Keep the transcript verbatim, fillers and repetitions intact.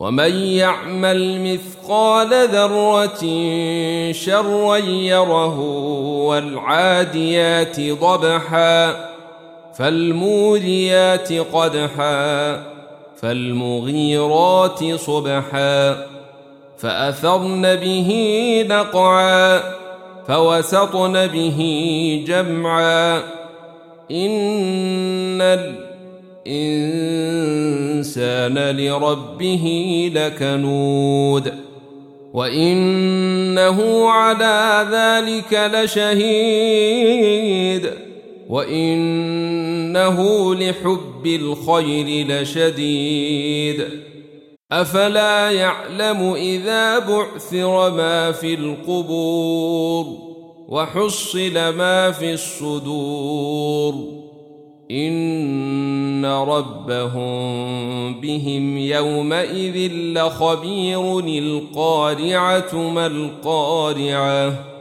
ومن يعمل مثقال ذرة شرا يره والعاديات ضبحا فالموريات قدحا فالمغيرات صبحا فأثرن به نقعا فوسطن به جمعا إن الإنسان لربه لكنود وإنه على ذلك لشهيد وإنه لحب الخير لشديد أفلا يعلم إذا بعثر ما في القبور وحصل ما في الصدور إن ربهم بهم يومئذ لخبير القارعة ما القارعة